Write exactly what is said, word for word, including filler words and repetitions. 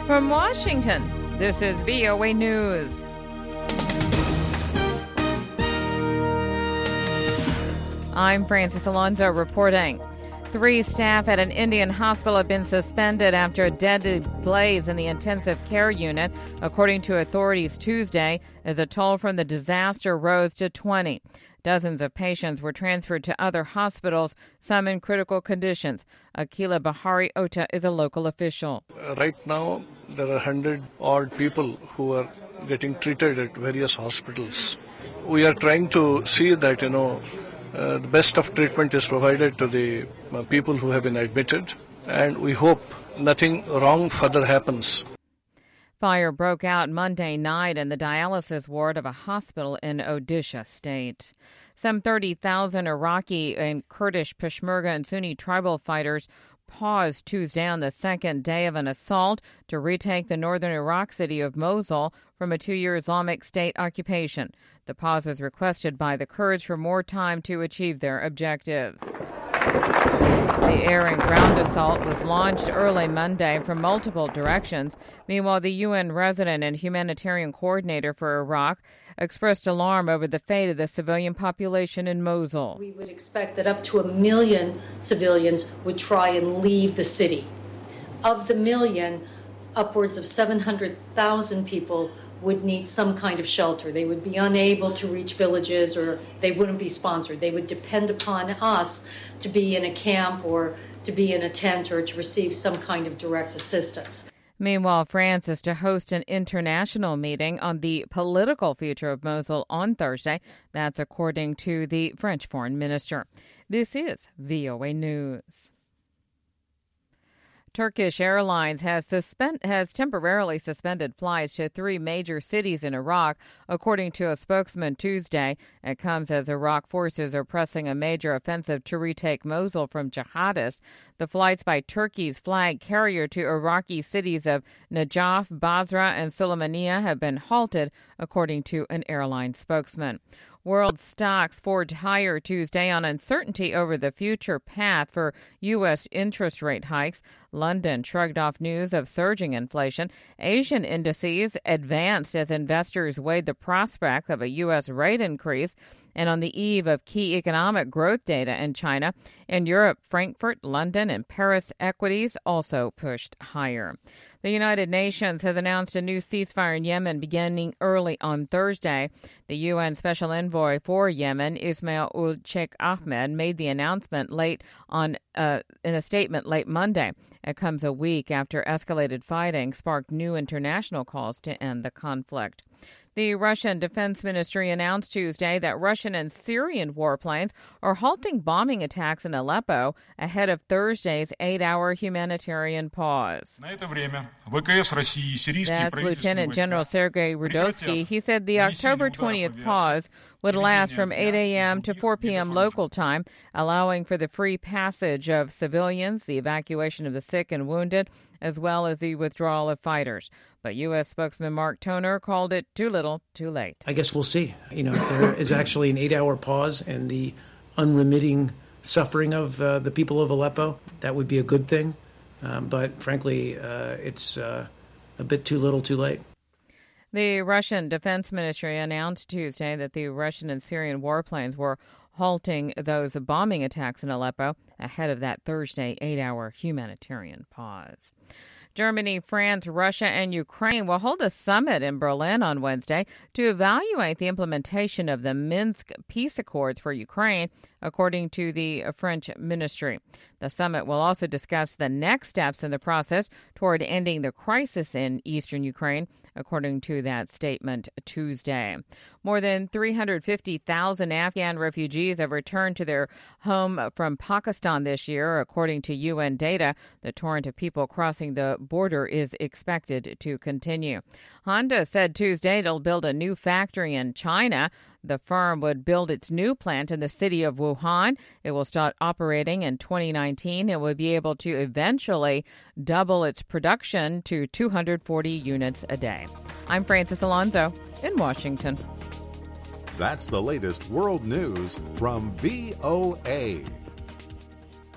From Washington, this is V O A News. I'm Francis Alonso reporting. Three staff at an Indian hospital have been suspended after a deadly blaze in the intensive care unit, according to authorities Tuesday, as a toll from the disaster rose to twenty. Dozens of patients were transferred to other hospitals, some in critical conditions. Akila Bahari Ota is a local official. Uh, right now, there are one hundred odd people who are getting treated at various hospitals. We are trying to see that, you know, uh, the best of treatment is provided to the uh, people who have been admitted, and we hope nothing wrong further happens. Fire broke out Monday night in the dialysis ward of a hospital in Odisha state. Some thirty thousand Iraqi and Kurdish Peshmerga and Sunni tribal fighters paused Tuesday on the second day of an assault to retake the northern Iraq city of Mosul from a two-year Islamic State occupation. The pause was requested by the Kurds for more time to achieve their objectives. The air and ground assault was launched early Monday from multiple directions. Meanwhile, the U N resident and humanitarian coordinator for Iraq expressed alarm over the fate of the civilian population in Mosul. We would expect that up to a million civilians would try and leave the city. Of the million, upwards of seven hundred thousand people would need some kind of shelter. They would be unable to reach villages, or they wouldn't be sponsored. They would depend upon us to be in a camp or to be in a tent or to receive some kind of direct assistance. Meanwhile, France is to host an international meeting on the political future of Mosul on Thursday. That's according to the French foreign minister. This is V O A News. Turkish Airlines has suspend, has temporarily suspended flights to three major cities in Iraq, according to a spokesman Tuesday. It comes as Iraq forces are pressing a major offensive to retake Mosul from jihadists. The flights by Turkey's flag carrier to Iraqi cities of Najaf, Basra, and Sulaymaniyah have been halted, according to an airline spokesman. World stocks forged higher Tuesday on uncertainty over the future path for U S interest rate hikes. London shrugged off news of surging inflation. Asian indices advanced as investors weighed the prospects of a U S rate increase. And on the eve of key economic growth data in China, in Europe, Frankfurt, London, and Paris equities also pushed higher. The United Nations has announced a new ceasefire in Yemen beginning early on Thursday. The U N Special Envoy for Yemen, Ismail ul Sheikh Ahmed, made the announcement late on uh, in a statement late Monday. It comes a week after escalated fighting sparked new international calls to end the conflict. The Russian Defense Ministry announced Tuesday that Russian and Syrian warplanes are halting bombing attacks in Aleppo ahead of Thursday's eight-hour humanitarian pause. That's Lieutenant General Sergei Rudotsky. He said the October twentieth pause would last from eight a.m. to four p.m. local time, allowing for the free passage of civilians, the evacuation of the sick and wounded, as well as the withdrawal of fighters. But U S spokesman Mark Toner called it too little, too late. I guess we'll see. You know, if there is actually an eight-hour pause and the unremitting suffering of uh, the people of Aleppo, that would be a good thing. Um, but frankly, uh, it's uh, a bit too little, too late. The Russian Defense Ministry announced Tuesday that the Russian and Syrian warplanes were halting those bombing attacks in Aleppo ahead of that Thursday eight-hour humanitarian pause. Germany, France, Russia, and Ukraine will hold a summit in Berlin on Wednesday to evaluate the implementation of the Minsk peace accords for Ukraine, according to the French ministry. The summit will also discuss the next steps in the process toward ending the crisis in eastern Ukraine, according to that statement Tuesday. More than three hundred fifty thousand Afghan refugees have returned to their home from Pakistan this year, according to U N data. The torrent of people crossing the border is expected to continue. Honda said Tuesday it'll build a new factory in China. The firm would build its new plant in the city of Wuhan. It will start operating in twenty nineteen. It will be able to eventually double its production to two hundred forty units a day. I'm Francis Alonso in Washington. That's the latest world news from V O A.